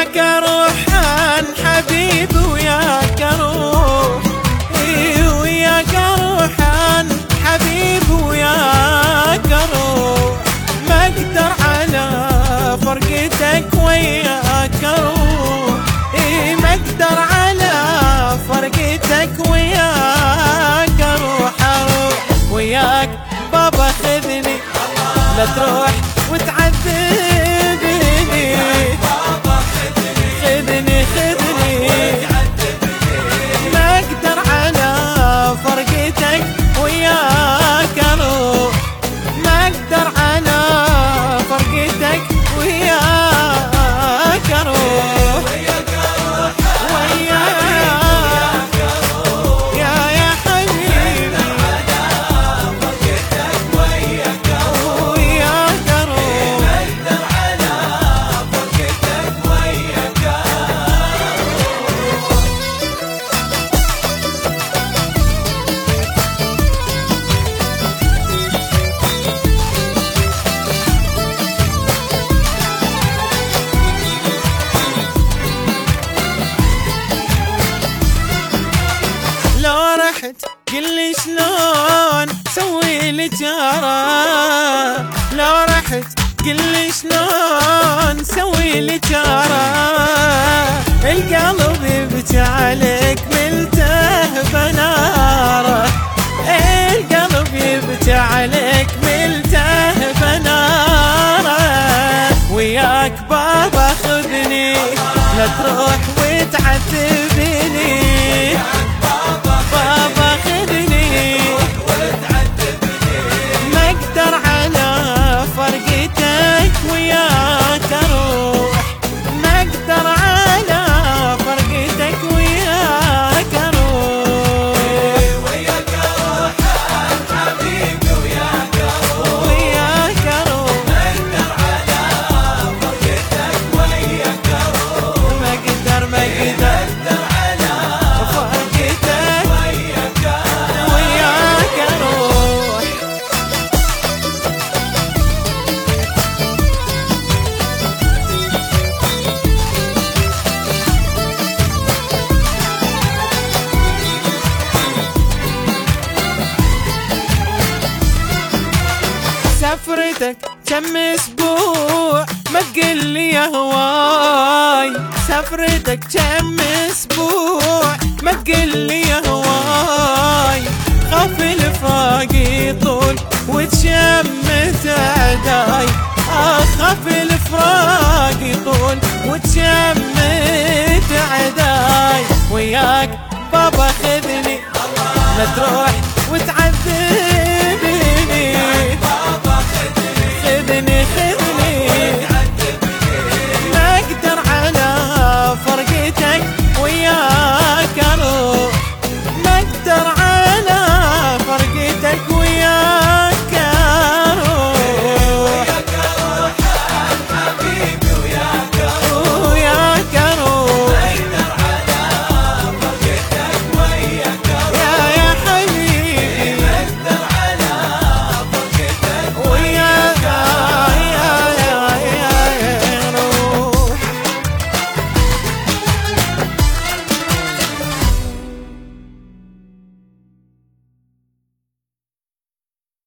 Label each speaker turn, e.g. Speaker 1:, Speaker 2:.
Speaker 1: وياك اروح عن حبيبي وياك اروح، وياك اروح عن حبيبي وياك اروح، ما اقدر على فرقتك وياك اروح، ما اقدر على فرقتك وياك اروح، وياك بابا خذني لا تروح وتعذبني، خذني ما اقدر على فرقتك وياك اروح، ما اقدر على فرقتك وياك اروح، يا حبيبي وياك لو رحت قلي شلون سوي لي جارة، لو رحت قلي شلون سوي لي جارة، القلب يبكي عليك ملته بناره، القلب يبكي عليك ملته بناره، وياك بابا خذني لا تروح وتعذبني، بابا خذني ما اقدر على فرقتك وياك اروح، ما اقدر على فرقتك وياك اروح، وياك اروح حبيبي وياك اروح، وياك اروح ما اقدر على فرقتك وياك اروح، ما اقدر سفرتك كم اسبوع ما تقلي يا هواي، سفرتك كم اسبوع ما تقلي يا هواي، خاف الفراق يطول وتشمت عداي، اخاف الفراق يطول وتشمت عداي، وياك بابا خذني لا تروح